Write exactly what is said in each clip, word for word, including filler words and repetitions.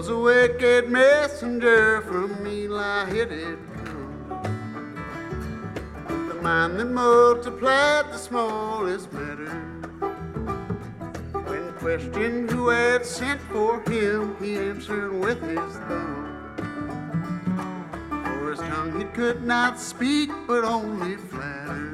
was a wicked messenger from Eli-headed gun, the mind that multiplied the smallest matter. When questioned who had sent for him, he answered with his thumb. For his tongue he could not speak, but only flatter.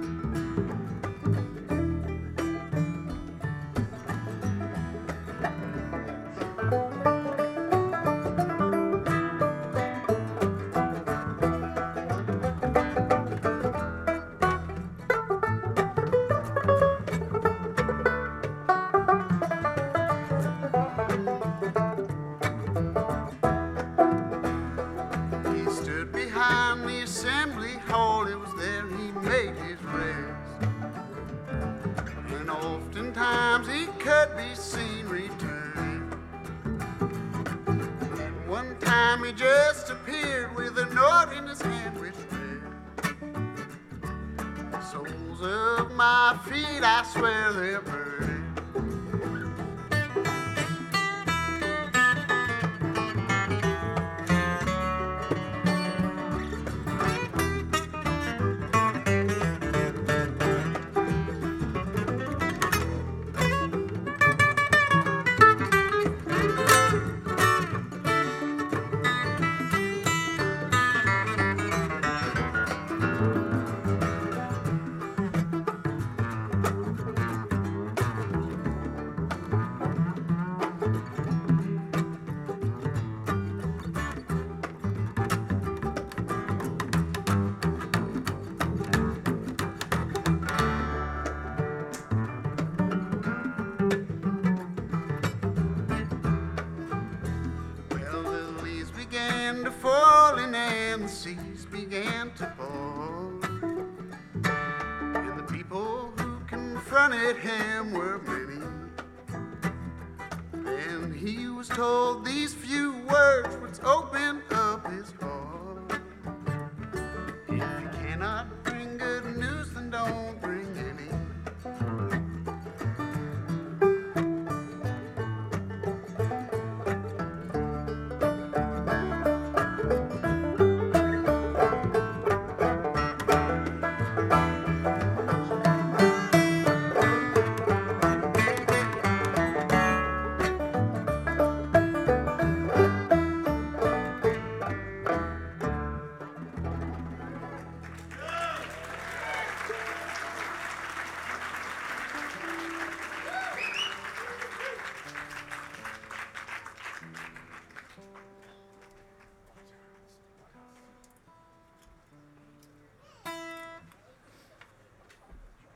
I swear they're burning. Seas began to fall, and the people who confronted him were many. And he was told these few words